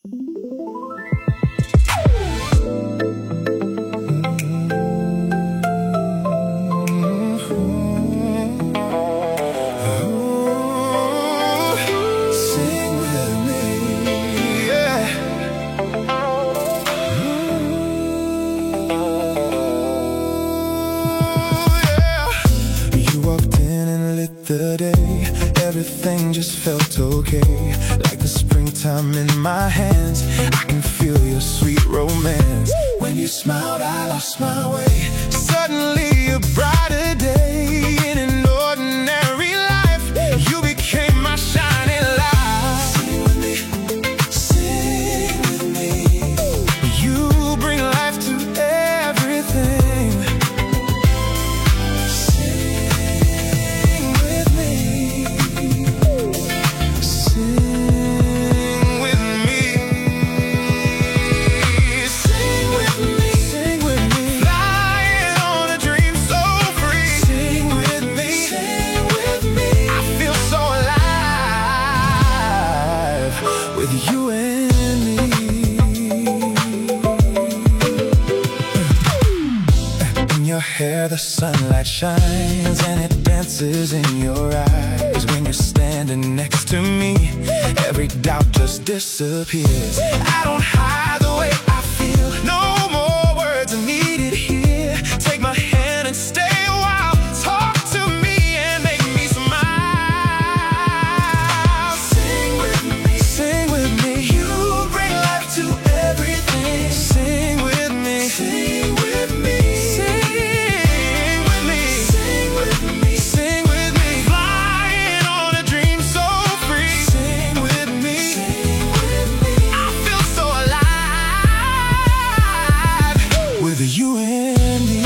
The day, everything just felt okay. Like the springtime in my hands, I can feel your sweet romance. When you smiled, I lost my way. Suddenly a brighter day. In an ordinary life, you became my shining light. Sing with me, sing with me. You bring life to everything. With you and me. In your hair the sunlight shines, and it dances in your eyes. When you're standing next to me, every doubt just disappears. I don't hide the way I feel, no more words are needed here. Take my hand and stay a while. Talk to me and make me smile. Sing with me, sing with me. You bring life to everything. Sing with me, sing with me. Sing with me, sing with me. Sing with me. Flying on a dream so free. Sing with me, sing with me. I feel so alive with you and me.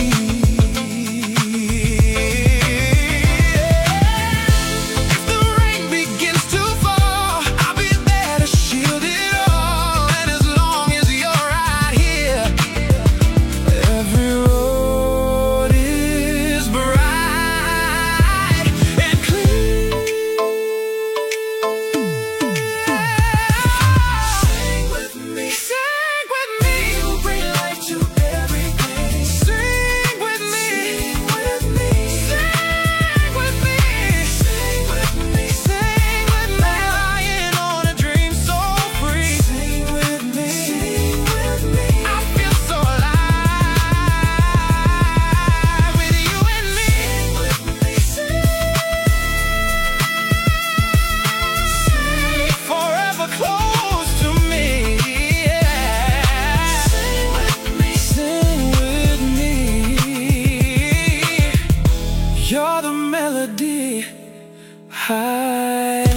If the rain begins to fall, I'll be there to shield it all. And as long as you're right here, every road is bright and clear. Sing with me, sing with me. You bring life to everything. Sing with me, sing with me. Sing with me, sing with me. Sing with me. Lying on a dream so free. Sing with me, sing with me. I feel so alive with you and me. Sing with me, sing forever close to me. Yeah. Sing with me, sing with me. You're the melody.